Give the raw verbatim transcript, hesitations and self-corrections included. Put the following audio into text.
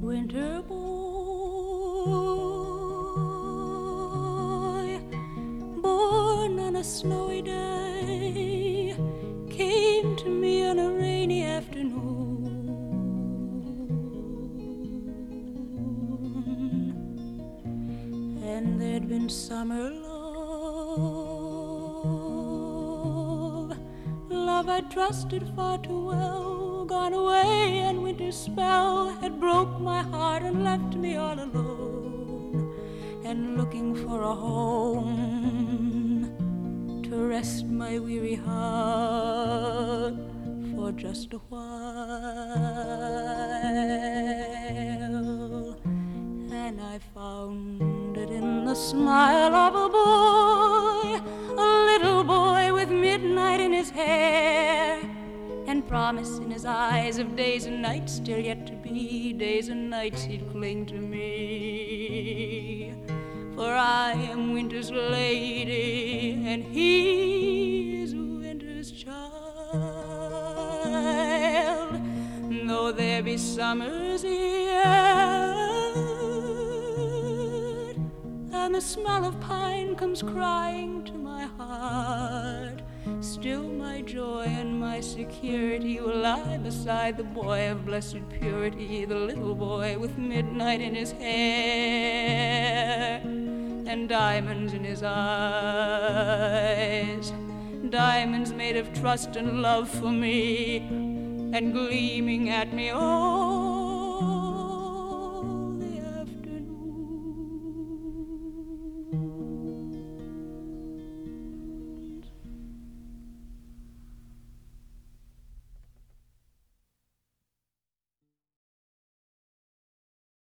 winter boy, born on a snowy day, came to me on a rainy afternoon. And there'd been summer love, love I trusted far too well, gone away, and winter's spell had broke my heart and left me all alone, and looking for a home to rest my weary heart for just a while. And I found it in the smile of a boy, a little boy with midnight in his hair, and promise in his eyes of days and nights still yet to be. Days and nights he'd cling to me, for I am winter's lady and he is winter's child. Though there be summers yet, and the smell of pine comes crying to my heart, still my joy and my security will lie beside the boy of blessed purity, the little boy with midnight in his hair and diamonds in his eyes, diamonds made of trust and love for me, and gleaming at me all